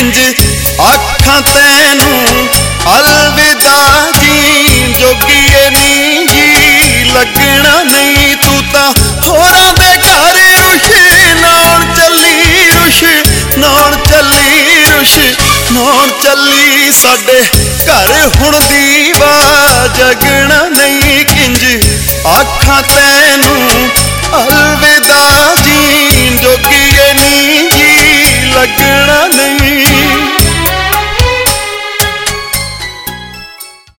किंज आखां तैनू अलविदा जी जोगीए नी जी लगना नहीं तू तां होरां दे घर रुश नाउण चली रुश नाउण चली रुश नाउण चली साडे घर हुण दीवा जगना नहीं किंज आखां तैनू